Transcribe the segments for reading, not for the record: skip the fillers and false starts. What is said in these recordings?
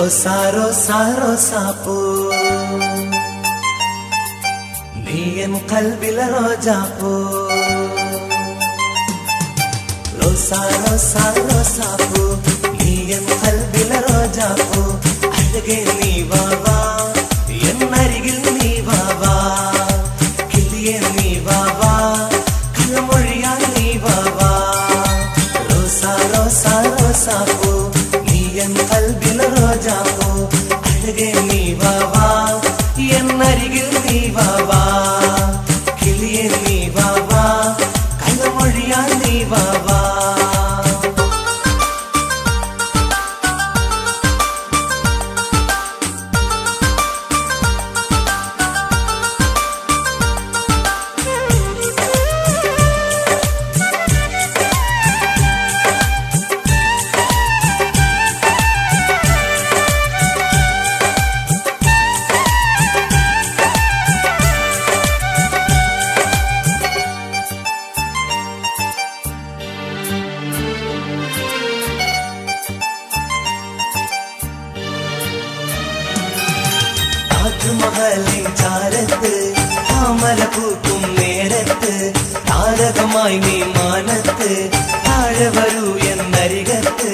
റോസാ റോസാ റോസാപ്പൂ നീ എൻ കൽബിലെ റോജാപ്പൂ റോസാ റോസാ റോസാപ്പൂ നീ എൻ കൽബിലെ റോജാപ്പൂ അഴകേ നീ വാ വാ എന്നരികിൽ നീ വാ വാ കിളിയേ നീ വാ വാ കള്ളമൊഴിയാൽ നീ വാ വാ റോസാ റോസാ റോസാപ്പൂ നീ എൻ കൽബിലെ റോജാപ്പൂ അഴകേ നീ വാ വാ എന്നരികിൽ നീ വാ വാ കിളിയേ നീ വാ വാ കള്ളമൊഴിയാൽ നീ വാ വാ താജ്മഹലിൻ ചാരത്ത് താമര പൂക്കും നേരത്ത് താരകമായി നീ മാനത്ത് താഴെ വരൂ എന്നരികത്ത്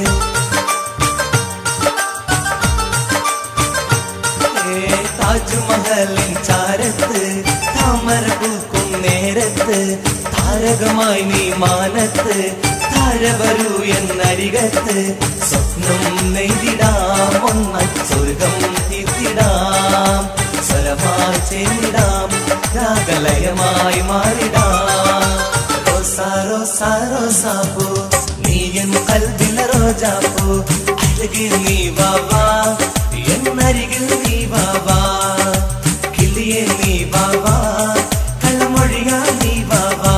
താജ്മഹലിൻ ചാരത്ത് താമര പൂക്കും നേരത്ത് താരകമായി നീ മാനത്ത് താഴെ വരൂ എന്നരികത്ത് സ്വപ്നം നെയ്തിടാം ഒന്നായി സ്വർഗം തീർത്തിടാം സ്വരമായി ചേർന്നിടാം രാഗലയമായി മാറിടാം റോസാ റോസാ റോസാപ്പൂ നീ എൻ കൽബിലെ റോജാപ്പൂ അഴകേ നീ വാ വാ എന്നരികിൽ നീ വാ വാ കിളിയേ നീ വാ വാ കള്ളമൊഴിയാ നീ വാ വാ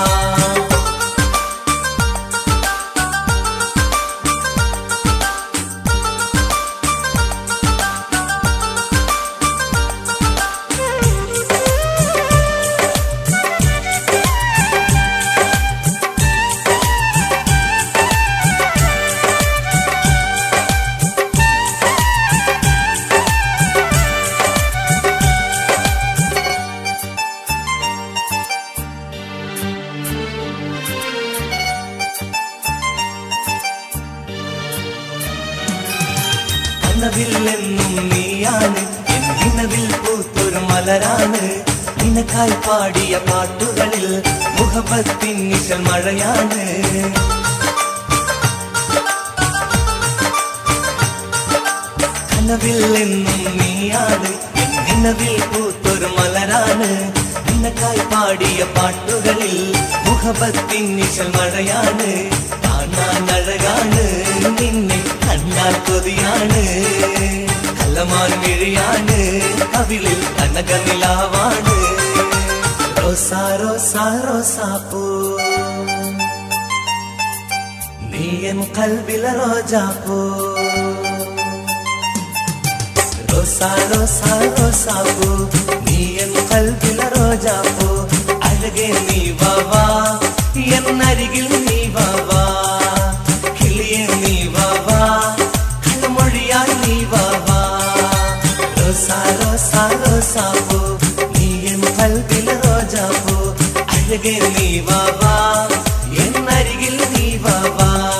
ിലെന്നും നീയാണ് എൻ വിനവിൽ പൂത്തൊരു മലരാണ് നിനക്കായി പാടിയ പാട്ടുകളിൽ മുഹബത്തിൻ നിഴൽ മഴയാണ് കനവിൽ എന്നും നീയാണ് എൻ വിനവിൽ പൂത്തൊരു മലരാണ് നിനക്കായി പാടിയ പാട്ടുകളിൽ മുഹബത്തിൻ നിഴൽ മഴയാണ് കാണാൻ അഴകാണ് നിന്നെ കണ്ടാൽ കൊതിയാണ് കള്ളമാൻ മിഴിയാണ് കവിളിൽ കനകനിലാവാണ് റോസാ റോസാ റോസാപ്പൂ നീ എൻ കൽബിലെ റോജാപ്പൂ റോസാ റോസാ റോസാപ്പൂ നീ എൻ കൽബിലെ റോജാപ്പൂ അഴകേ നീ വാ വാ എന്നരികിൽ നീ വാ വാ കിളിയേ നീ വാ വാ കള്ളമൊഴിയാൽ നീ വാ വാ റോസാ റോസാ റോസാപ്പൂ നീ എൻ കൽബിലെ റോജാപ്പൂ അഴകേ നീ വാ വാ എന്നരികിൽ നീ വാ വാ